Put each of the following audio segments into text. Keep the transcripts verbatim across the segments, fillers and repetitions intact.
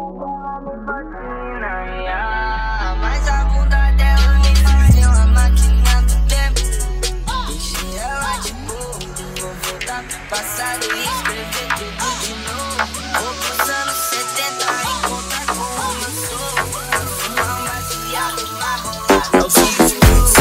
Mas a bunda dela me fazia uma máquina do tempo. Deixei ela de gordo, vou voltar pro passado e escrever tudo de novo. Vou pros anos setenta, encontrar como eu sou. Vou fumar um baseado na rolada. É o som dos blues.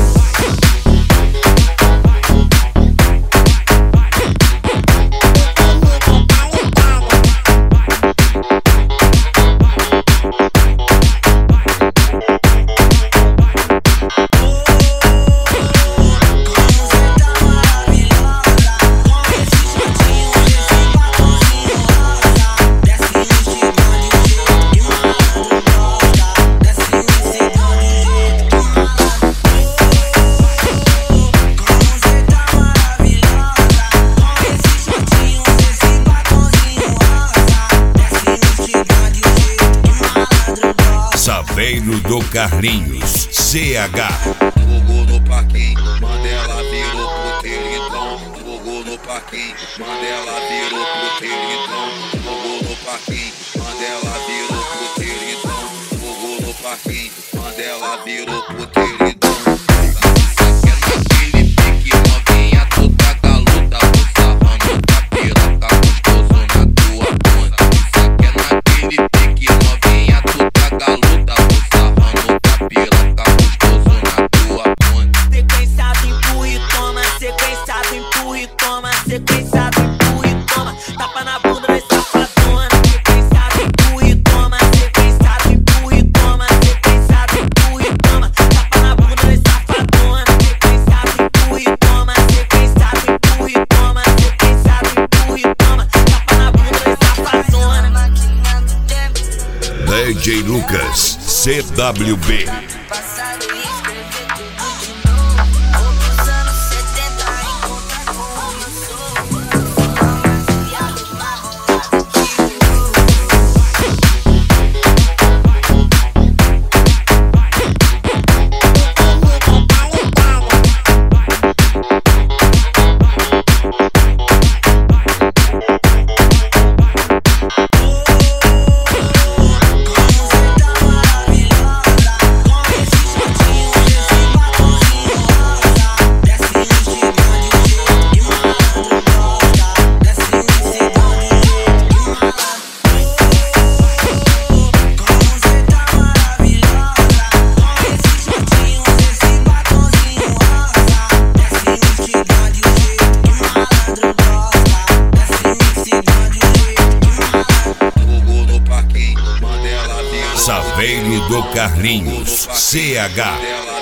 Saveiro do Carlinhos, C H. Jogou no parquinho, Mandela virou puteiro então. Jogou no parquinho, Mandela virou puteiro então. Jogou no parquinho, Mandela virou puteiro então. Jogou no parquinho, Mandela virou puteiro então. Sequenciado, empurra e toma, tapa na bunda vai safadona. Sequenciado, empurra e toma, sequenciado, empurra e toma, sequenciado, empurra e toma, tapa na bunda vai safadona. Sequenciado, empurra e toma, sequenciado, empurra e toma, sequenciado, empurra e toma, tapa na bunda vai safadona. D J Lucas, C W B. Saveiro do Carlinhos, C H.